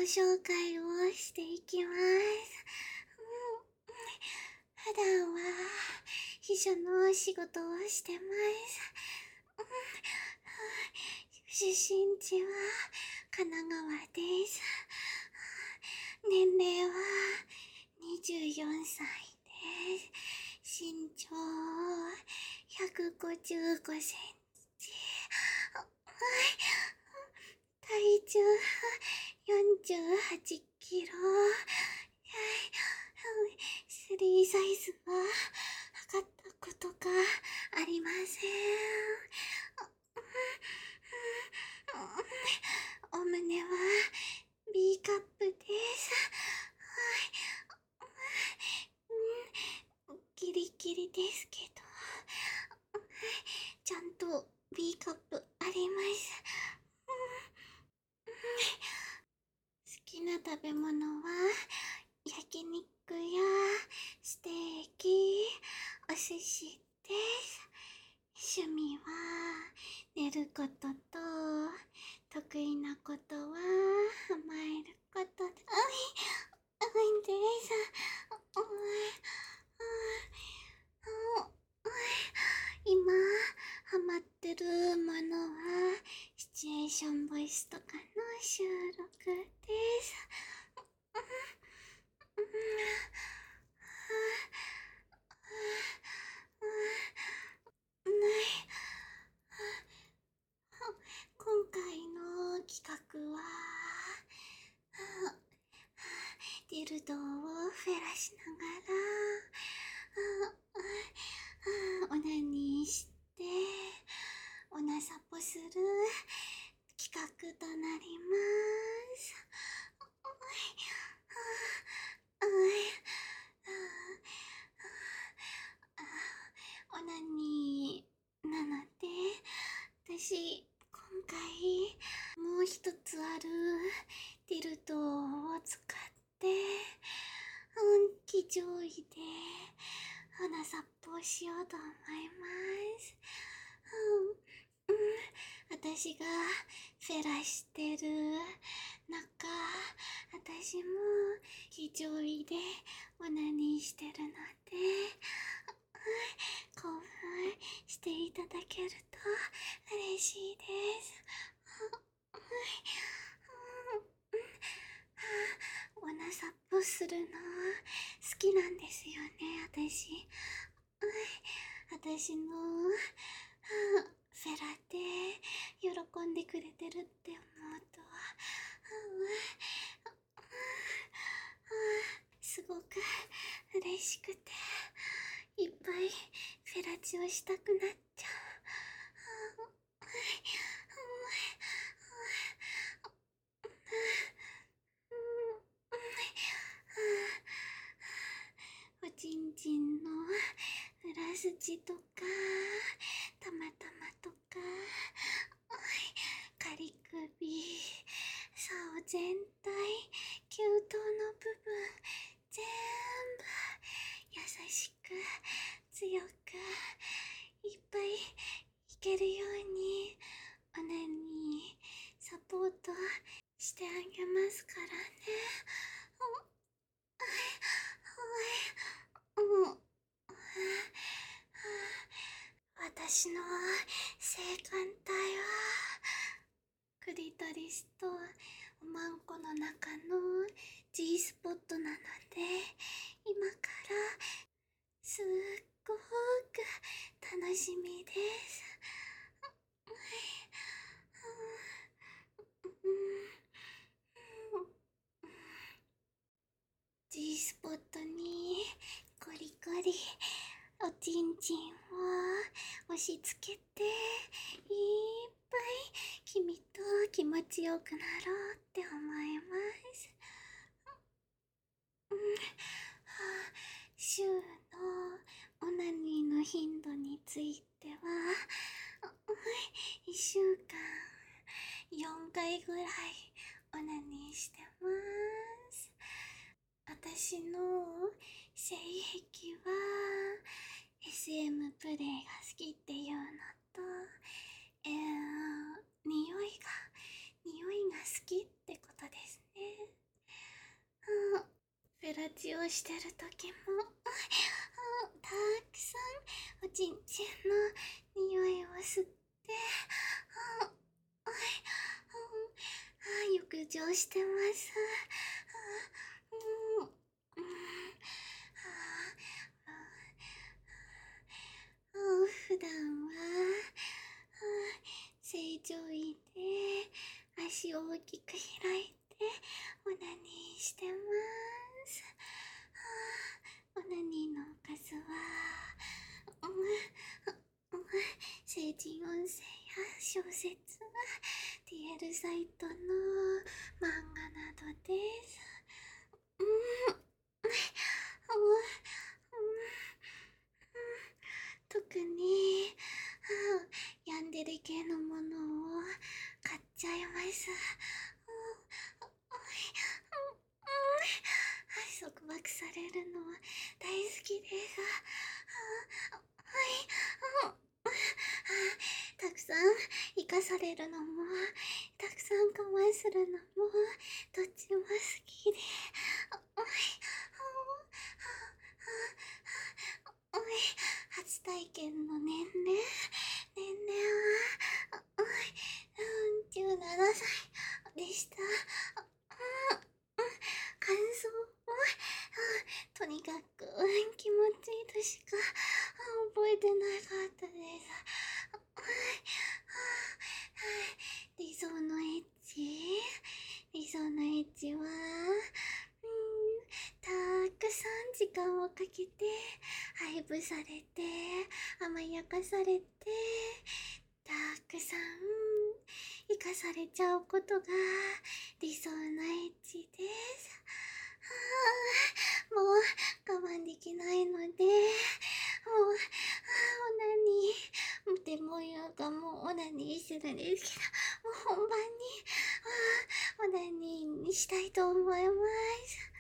紹介をしていきます。普段は秘書の仕事をしてます。出身地は神奈川です。年齢は24歳です。身長155センチ。体重48キロ。スリーサイズは測ったことがありません。お胸は B カップです。ギリギリですけど、ちゃんと B カップあります。好きな食べ物は焼肉やステーキ、お寿司です。趣味は寝ることと、得意なことは甘えることで、です。今ハマってるものはシチュエーションボイスとかの収録です。今回の企画はディルドをフェラしながらオナニーしてオナサポする企画となります。オナニーなので、私今回もう一つあるディルドを使って気上位で鼻サップをしようと思います。私がフェラしてる中、私も気上位でオナニーしてるので、興奮していただけると嬉しいです。オナサップするの好きなんですよね、私。私のフェラで喜んでくれてるって思うとすごく嬉しくていっぱいフェラチをしたくなっちゃう。おちんちんの裏筋とかたまたまとか仮首、竿全体、球頭の部分全部優しく強くいっぱいいけるようにオナニーサポートしてあげますからね。私の性感帯はクリトリスとおまんこの中の G スポットなので、今からすっごく楽しみです。G スポットにゴリゴリおちんちんを押し付けていっぱい君と気持ちよくなろうって思います。週のオナニーの頻度については1週間4回ぐらいオナニーしてます。私の性癖は SM プレイが好きっていうのと、匂いが好きってことですね。 をしてる時もたくさんおちんちんの匂いを吸って浴場してます。普段は正常位で足を大きく開いてオナニーしてます。オナニーのおかずは成人音声や小説、リアルサイトの漫画などです。特に病んでる系のものを買っちゃいます。束縛されるのは大好きです。たくさん生かされるのもたくさん我慢するのもどっちも好きで、初体験の年齢は17歳でした。感想はとにかく気持ちいいとしか覚えてなかったです。理想のエッジはたくさん時間をかけて配布されて甘やかされてたくさん生かされちゃうことが理想のエッジです。もう我慢できないので、オナニーでもやがもうオナニーしてるんですけど、もう本番にオナニーにしたいと思います。